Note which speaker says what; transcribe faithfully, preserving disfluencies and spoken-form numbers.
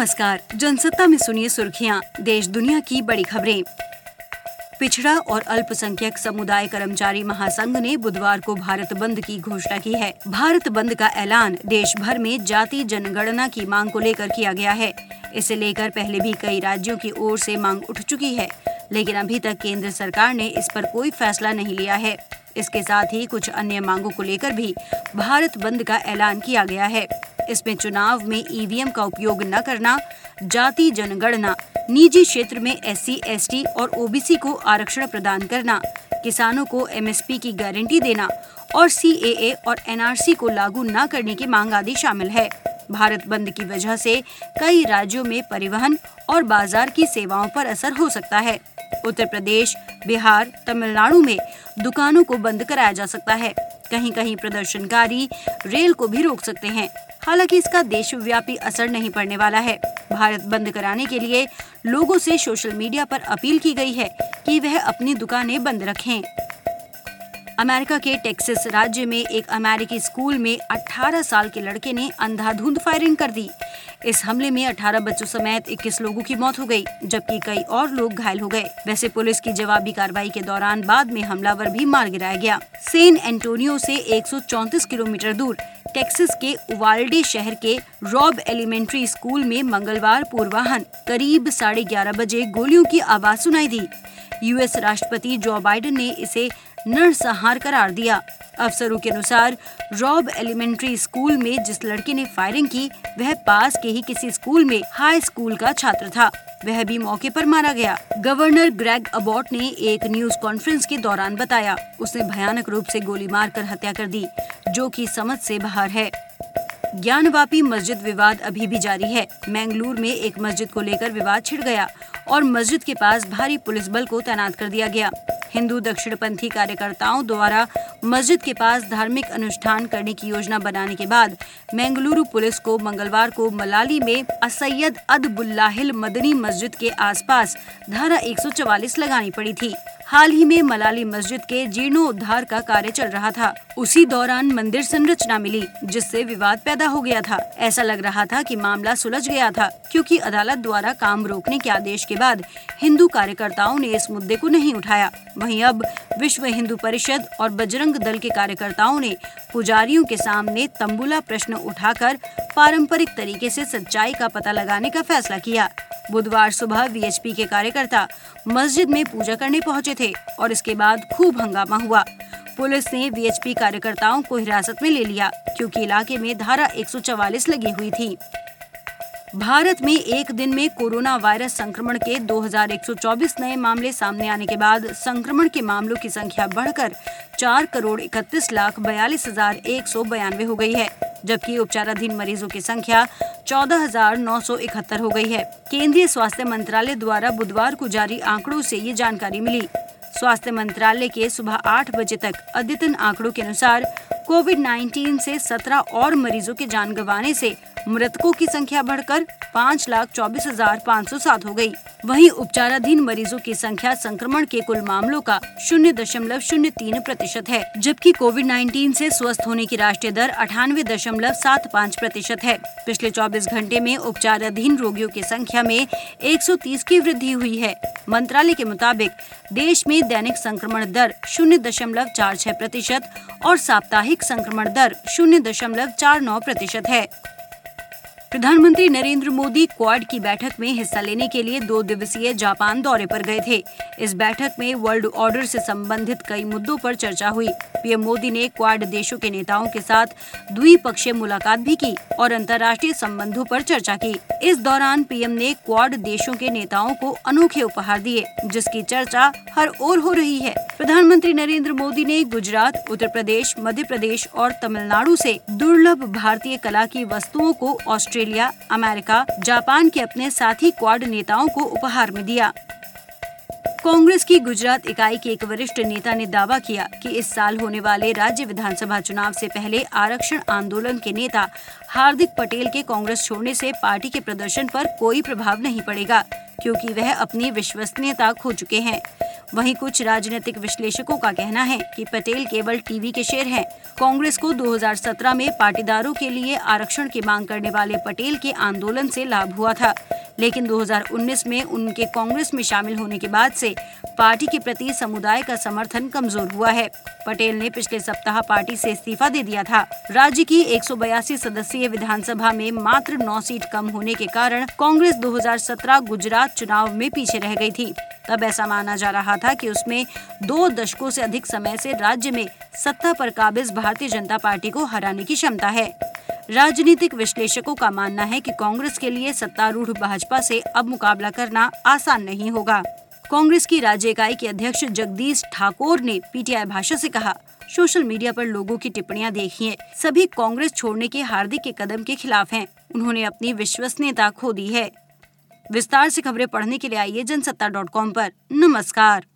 Speaker 1: नमस्कार। जनसत्ता में सुनिए सुर्खियां, देश दुनिया की बड़ी खबरें। पिछड़ा और अल्पसंख्यक समुदाय कर्मचारी महासंघ ने बुधवार को भारत बंद की घोषणा की है। भारत बंद का ऐलान देश भर में जाति जनगणना की मांग को लेकर किया गया है। इसे लेकर पहले भी कई राज्यों की ओर से मांग उठ चुकी है, लेकिन अभी तक केंद्र सरकार ने इस पर कोई फैसला नहीं लिया है। इसके साथ ही कुछ अन्य मांगों को लेकर भी भारत बंद का ऐलान किया गया है। इसमें चुनाव में ईवीएम का उपयोग न करना, जाति जनगणना, निजी क्षेत्र में एससी, एसटी और ओबीसी को आरक्षण प्रदान करना, किसानों को एमएसपी की गारंटी देना और सीएए और एनआरसी को लागू न करने की मांग आदि शामिल है। भारत बंद की वजह से कई राज्यों में परिवहन और बाजार की सेवाओं पर असर हो सकता है। उत्तर प्रदेश, बिहार, तमिलनाडु में दुकानों को बंद कराया जा सकता है। कहीं कहीं प्रदर्शनकारी रेल को भी रोक सकते हैं। हालांकि इसका देशव्यापी असर नहीं पड़ने वाला है। भारत बंद कराने के लिए लोगों से सोशल मीडिया पर अपील की गई है कि वह अपनी दुकानें बंद रखें। अमेरिका के टेक्सास राज्य में एक अमेरिकी स्कूल में अठारह साल के लड़के ने अंधाधुंध फायरिंग कर दी। इस हमले में अठारह बच्चों समेत इक्कीस लोगों की मौत हो गई, जबकि कई और लोग घायल हो गए। वैसे पुलिस की जवाबी कार्रवाई के दौरान बाद में हमलावर भी मार गिराया गया। सैन एंटोनियो से एक सौ चौंतीस किलोमीटर दूर टेक्सास के उवाल्डे शहर के रॉब एलिमेंट्री स्कूल में मंगलवार पूर्वाह्न करीब साढ़े ग्यारह बजे गोलियों की आवाज सुनाई दी। यूएस राष्ट्रपति जो बाइडेन ने इसे नरसंहार करार दिया। अफसरों के अनुसार रॉब एलिमेंट्री स्कूल में जिस लड़के ने फायरिंग की, वह पास के ही किसी स्कूल में हाई स्कूल का छात्र था। वह भी मौके पर मारा गया। गवर्नर ग्रेग अबॉट ने एक न्यूज कॉन्फ्रेंस के दौरान बताया, उसने भयानक रूप से गोली मारकर हत्या कर दी, जो कि समझ से बाहर है। ज्ञानवापी मस्जिद विवाद अभी भी जारी है। मैंगलोर में एक मस्जिद को लेकर विवाद छिड़ गया और मस्जिद के पास भारी पुलिस बल को तैनात कर दिया गया। हिंदू दक्षिणपंथी कार्यकर्ताओं द्वारा मस्जिद के पास धार्मिक अनुष्ठान करने की योजना बनाने के बाद मैंगलुरु पुलिस को मंगलवार को मलाली में असैयद अदबुल्लाहिल मदनी मस्जिद के आसपास धारा एक सौ चवालीस लगानी पड़ी थी। हाल ही में मलाली मस्जिद के जीर्णोद्धार का कार्य चल रहा था। उसी दौरान मंदिर संरचना मिली, जिससे विवाद पैदा हो गया था। ऐसा लग रहा था कि मामला सुलझ गया था, क्योंकि अदालत द्वारा काम रोकने के आदेश के बाद हिंदू कार्यकर्ताओं ने इस मुद्दे को नहीं उठाया। वहीं अब विश्व हिंदू परिषद और बजरंग दल के कार्यकर्ताओं ने पुजारियों के सामने तंबुला प्रश्न उठाकर पारंपरिक तरीके से सच्चाई का पता लगाने का फैसला किया। बुधवार सुबह वीएचपी के कार्यकर्ता मस्जिद में पूजा करने पहुंचे थे और इसके बाद खूब हंगामा हुआ। पुलिस ने वीएचपी कार्यकर्ताओं को हिरासत में ले लिया, क्योंकि इलाके में धारा एक सौ चवालीस लगी हुई थी। भारत में एक दिन में कोरोना वायरस संक्रमण के दो हज़ार एक सौ चौबीस नए मामले सामने आने के बाद संक्रमण के मामलों की संख्या बढ़कर चार करोड़ इकतीस लाख बयालीस हजार एक सौ बयानवे हो गई है, जबकि उपचाराधीन मरीजों की संख्या चौदह हजार नौ सौ इकहत्तर हो गई है। केंद्रीय स्वास्थ्य मंत्रालय द्वारा बुधवार को जारी आंकड़ों से ये जानकारी मिली। स्वास्थ्य मंत्रालय के सुबह आठ बजे तक अद्यतन आंकड़ों के अनुसार कोविड उन्नीस से सत्रह और मरीजों के जान गंवाने से मृतकों की संख्या बढ़कर पाँच लाख चौबीस हजार पाँच सौ सात हो गई। वहीं उपचाराधीन मरीजों की संख्या संक्रमण के कुल मामलों का शून्य दशमलव शून्य तीन प्रतिशत है, जबकि कोविड उन्नीस से स्वस्थ होने की राष्ट्रीय दर अठानवे दशमलव सात पाँच प्रतिशत है। पिछले चौबीस घंटे में उपचाराधीन रोगियों की संख्या में एक सौ तीस की वृद्धि हुई है। मंत्रालय के मुताबिक देश में दैनिक संक्रमण दर शून्य दशमलव चार छह प्रतिशत और साप्ताहिक संक्रमण दर शून्य दशमलव चार नौ प्रतिशत है। प्रधानमंत्री नरेंद्र मोदी क्वाड की बैठक में हिस्सा लेने के लिए दो दिवसीय जापान दौरे पर गए थे। इस बैठक में वर्ल्ड ऑर्डर से संबंधित कई मुद्दों पर चर्चा हुई। पीएम मोदी ने क्वाड देशों के नेताओं के साथ द्विपक्षीय मुलाकात भी की और अंतर्राष्ट्रीय संबंधों पर चर्चा की। इस दौरान पीएम ने क्वाड देशों के नेताओं को अनोखे उपहार दिए, जिसकी चर्चा हर ओर हो रही है। प्रधानमंत्री नरेंद्र मोदी ने गुजरात, उत्तर प्रदेश, मध्य प्रदेश और तमिलनाडु से दुर्लभ भारतीय कला की वस्तुओं को ऑस्ट्रेलिया, अमेरिका, जापान के अपने साथी क्वाड नेताओं को उपहार में दिया। कांग्रेस की गुजरात इकाई के एक वरिष्ठ नेता ने दावा किया कि इस साल होने वाले राज्य विधानसभा चुनाव से पहले आरक्षण आंदोलन के नेता हार्दिक पटेल के कांग्रेस छोड़ने से पार्टी के प्रदर्शन पर कोई प्रभाव नहीं पड़ेगा, क्योंकि वह अपनी विश्वसनीयता खो चुके हैं। वहीं कुछ राजनीतिक विश्लेषकों का कहना है कि पटेल केवल टीवी के शेर हैं। कांग्रेस को दो हज़ार सत्रह में पाटीदारों के लिए आरक्षण की मांग करने वाले पटेल के आंदोलन से लाभ हुआ था, लेकिन दो हज़ार उन्नीस में उनके कांग्रेस में शामिल होने के बाद से पार्टी के प्रति समुदाय का समर्थन कमजोर हुआ है। पटेल ने पिछले सप्ताह पार्टी से इस्तीफा दे दिया था। राज्य की एक सौ बयासी सदस्यीय विधानसभा में मात्र नौ सीट कम होने के कारण कांग्रेस दो हज़ार सत्रह गुजरात चुनाव में पीछे रह गई थी। तब ऐसा माना जा रहा था कि उसमें दो दशकों से अधिक समय से राज्य में सत्ता पर काबिज भारतीय जनता पार्टी को हराने की क्षमता है। राजनीतिक विश्लेषकों का मानना है कि कांग्रेस के लिए सत्तारूढ़ भाजपा से अब मुकाबला करना आसान नहीं होगा। कांग्रेस की राज्य इकाई के अध्यक्ष जगदीश ठाकुर ने पीटीआई भाषा से कहा, सोशल मीडिया पर लोगों की टिप्पणियां देखिए, सभी कांग्रेस छोड़ने के हार्दिक के कदम के खिलाफ हैं। उन्होंने अपनी विश्वसनीयता खो दी है। विस्तार से खबरें पढ़ने के लिए आइए जनसत्ता डॉट कॉम पर। नमस्कार।